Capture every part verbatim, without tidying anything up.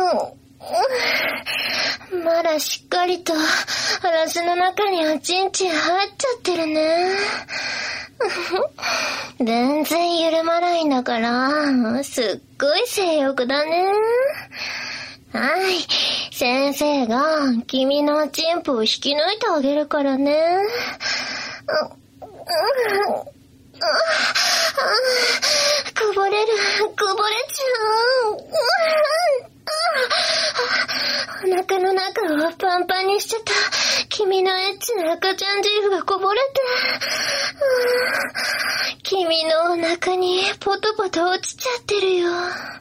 うん、まだしっかりと嵐の中におちんちん入っちゃってるね。全然緩まないんだから、すっごい性欲だね。はい、先生が君のチンポを引き抜いてあげるからね。うんうん、こぼれる、こぼれちゃう。お腹の中をパンパンにしてた君のエッチな赤ちゃん汁がこぼれて、君のお腹にポトポト落ちちゃってるよ。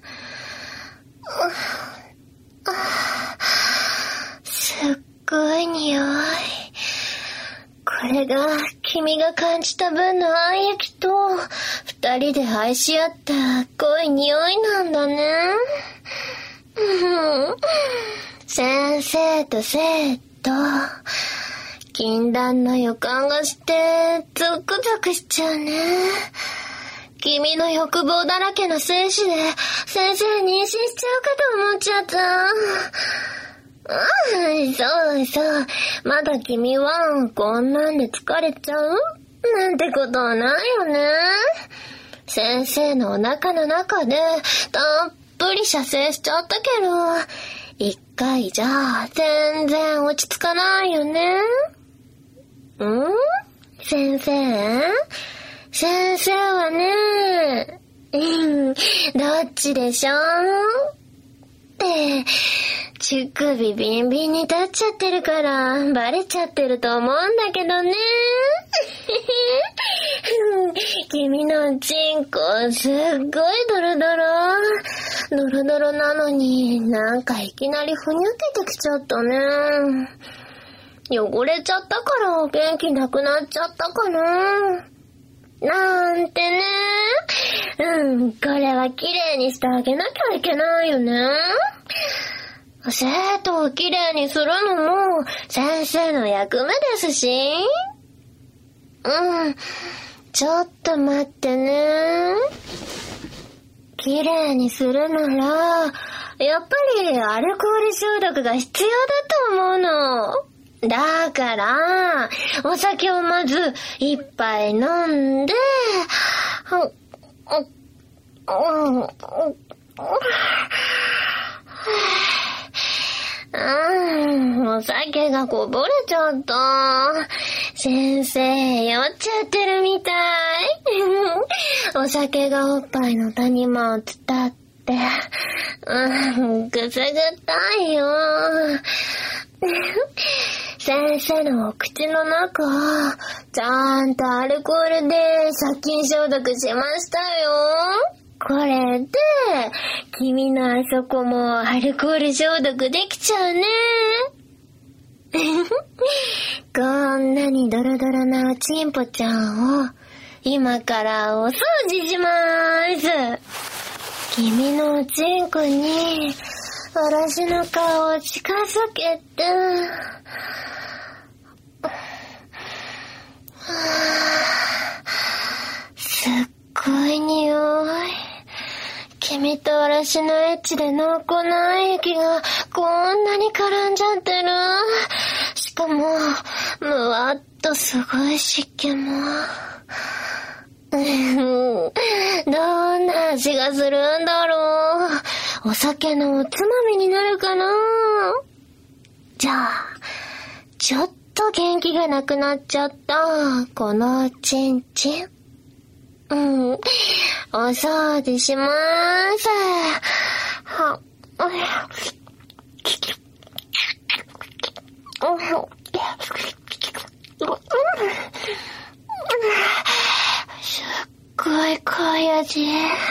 すっごい匂い。これが君が感じた分の愛液と二人で愛し合った濃い匂いなんだね。先生と生徒、禁断の予感がしてゾクゾクしちゃうね。君の欲望だらけの精子で先生妊娠しちゃうかと思っちゃった。うん、そうそう。まだ君はこんなんで疲れちゃうなんてことはないよね。先生のお腹の中でたっぷり射精しちゃったけど、一回じゃ全然落ち着かないよね。ん？先生？先生はね、うん、どっちでしょうって、乳首ビンビンに立っちゃってるからバレちゃってると思うんだけどね。君のチンコすっごいドロドロ。ドロドロなのになんかいきなりふにゃけてきちゃったね。汚れちゃったから元気なくなっちゃったかな。なんてね。うん、これは綺麗にしてあげなきゃいけないよね。生徒を綺麗にするのも先生の役目ですし。うん、ちょっと待ってね。綺麗にするなら、やっぱりアルコール消毒が必要だと思うの。だから、お酒をまず一杯飲んで、うん、お酒がこぼれちゃった。先生、酔っちゃってるみたい。お酒がおっぱいの谷間を伝って、うん、ぐすぐったいよ。先生のお口の中、ちゃんとアルコールで殺菌消毒しましたよ。これで、君のあそこもアルコール消毒できちゃうね。こんなにドロドロなおちんぽちゃんを、今からお掃除しまーす。君のおちんこに、私の顔を近づけて、すっごい匂い。君と私のエッチで濃厚な液がこんなに絡んじゃってる。しかも、むわっとすごい湿気も。どんな味がするんだろう。お酒のおつまみになるかな。じゃあ、ちょっと元気がなくなっちゃったこのチンチン。うん、お掃除しまーす。は、すっごい濃い味。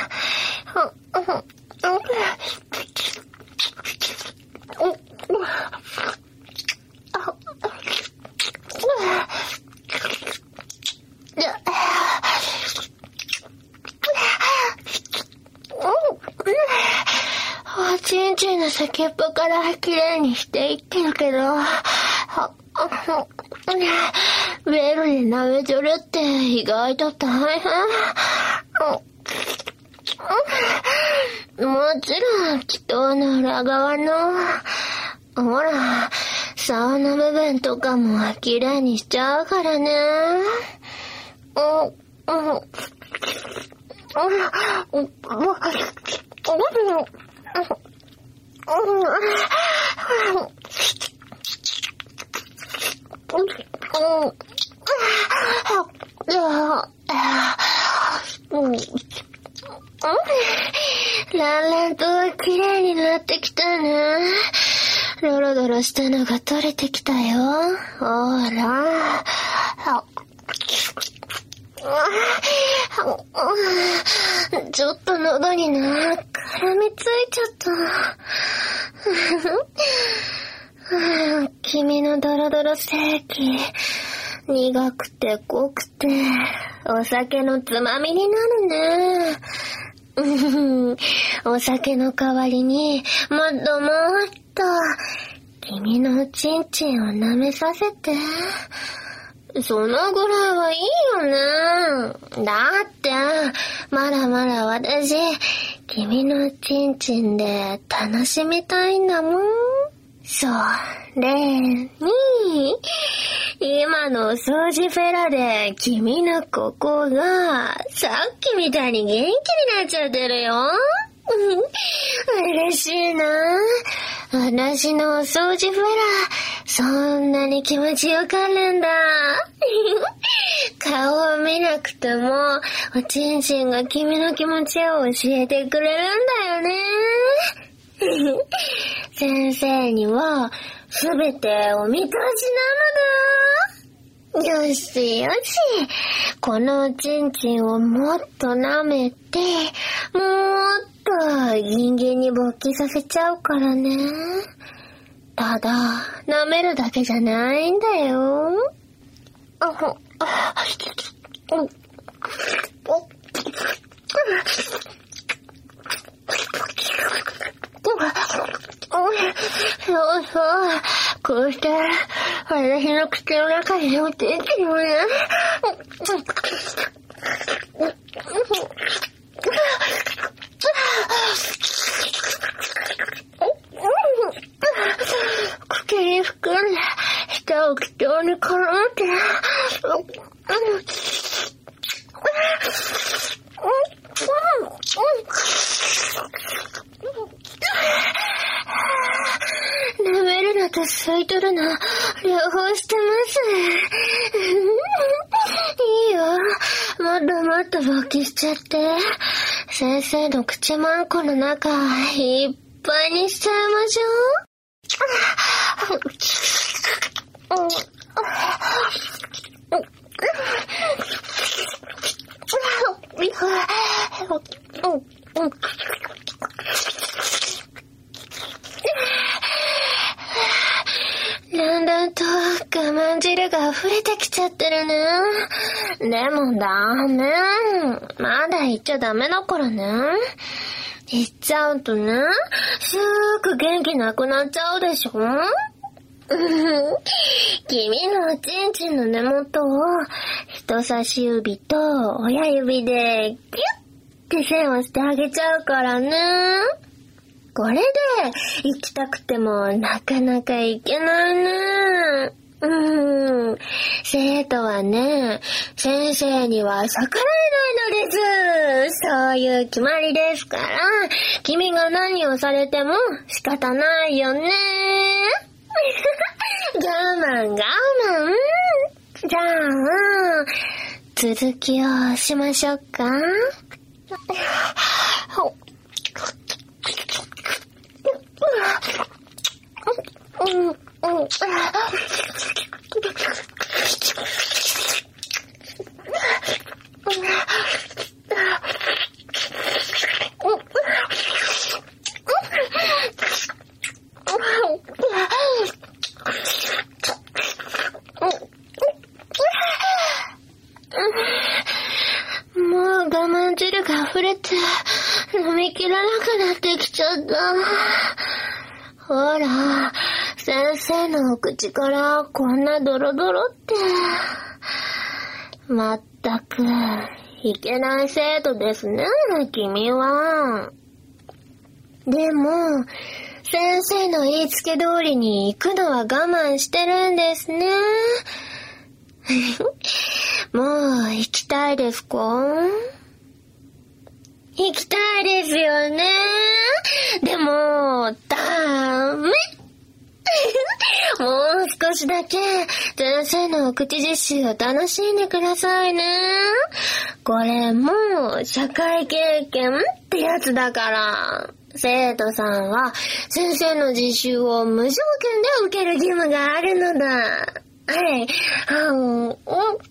おちんちんの先っぽからきれいにしていってるけど、ベルで舐めとるって意外と大変。 もちろん、祈祷の裏側の、ほら、竿の部分とかもきれいにしちゃうからね。うん、うん、うん、うん、うん、ランランと綺麗になってきたね。ドロドロしたのが取れてきたよ。ほら。ちょっと喉にな、絡みついちゃった。君のドロドロステーキ、苦くて濃くて、お酒のつまみになるね。お酒の代わりにもっともっと君のチンチンを舐めさせて。そのぐらいはいいよね。だってまだまだ私君のチンチンで楽しみたいんだもん。それに今のお掃除フェラで君のここがさっきみたいに元気になっちゃってるよ。嬉しいな。私のお掃除フェラそんなに気持ちよかるんだ。顔を見なくてもおちんちんが君の気持ちを教えてくれるんだよね。先生にはすべてお見通しなのだ。よしよし、このちんちんをもっと舐めて、もっとギンギンに勃起させちゃうからね。ただ舐めるだけじゃないんだよ。あほあおそうそう、こうして私の口の中に落ちていくよね。口に含んで舌を気筒に絡めて舐めるのと吸い取るの両方してますいいよ、もっともっと勃起しちゃって先生の口まんこの中いっぱいにしちゃいましょう。だんだんと我慢汁が溢れてきちゃってるね。でもダメ、まだ言っちゃダメだからね。言っちゃうとね、すぐ元気なくなっちゃうでしょ。君のおちんちんの根元を人差し指と親指でギュッて線をしてあげちゃうからね。これで行きたくてもなかなか行けないね。うん。生徒はね、先生には逆らえないのです。そういう決まりですから、君が何をされても仕方ないよね。我慢我慢。じゃあ、続きをしましょうか。うんうん。もう我慢汁が溢れて飲みきらなくなってきちゃった。ほら、先生のお口からこんなドロドロって。まったく、いけない生徒ですね、君は。 でも、先生の言いつけ通りに行くのは我慢してるんですね。もう行きたいですか？行きたいですよね。でも、ダメ。もう少しだけ先生のお口実習を楽しんでくださいね。これも社会経験ってやつだから。生徒さんは先生の実習を無条件で受ける義務があるのだ。はい。あの、う、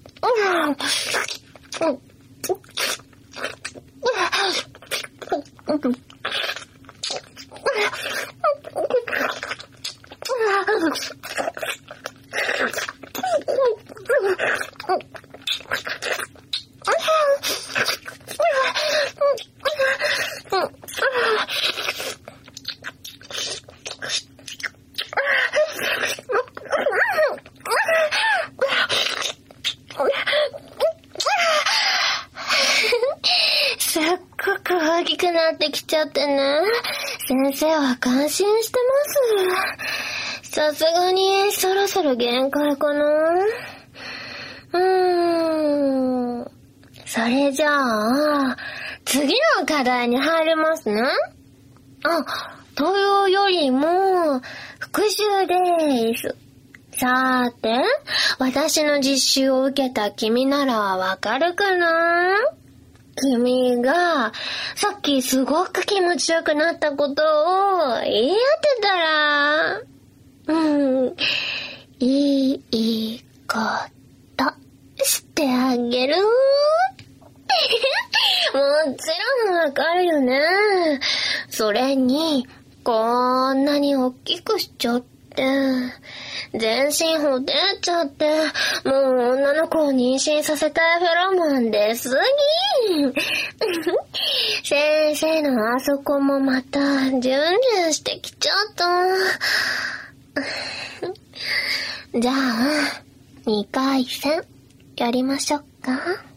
すっごく大きくなってきちゃってね。先生は感心してます。さすがにそろそろ限界かな。うーん。それじゃあ、次の課題に入りますね。あ、というよりも、復習です。さーて、私の実習を受けた君ならわかるかな？君が、さっきすごく気持ちよくなったことを言い当てたら、うん、いいことしてあげる。もちろんわかるよね。それに、こんなに大きくしちゃって、全身ほてっちゃって、もう女の子を妊娠させたいフェロモン出すぎ。先生のあそこもまた、ジュンジュンしてきちゃった。じゃあ、にかい戦、やりましょうか。